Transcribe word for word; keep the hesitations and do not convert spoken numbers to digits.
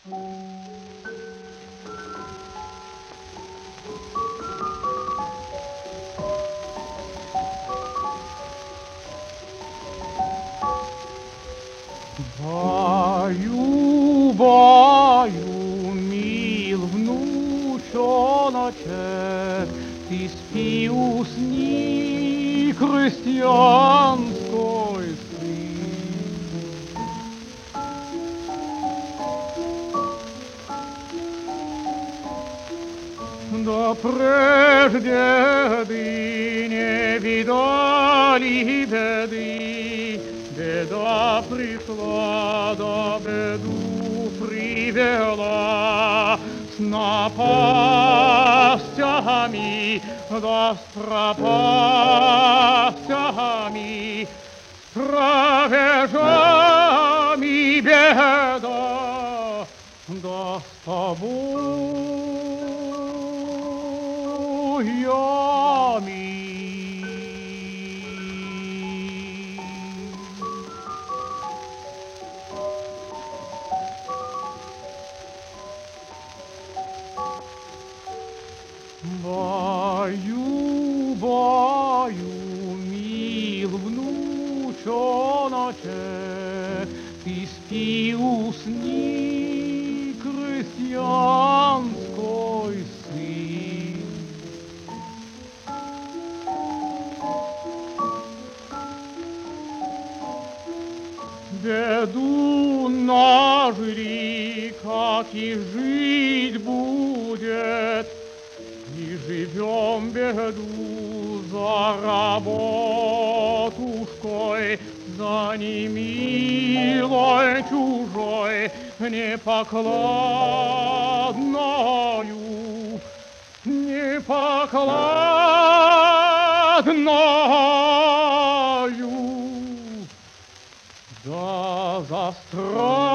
Баю, баю, мил внучоночек, ты спи, усни, крестьянской сын. Да прежде ты не видали беды, беда пришла, да беду привела, с напастями, да с пропастями, с правежами беда, да с тобоями. Баю, баю, мил внучоночек, ты спи, усни, крестьянской сын. Беду нажри, как и жить будет, и живем беду за работушкой, за немилой чужой, непокладною, непокладною. Да за страну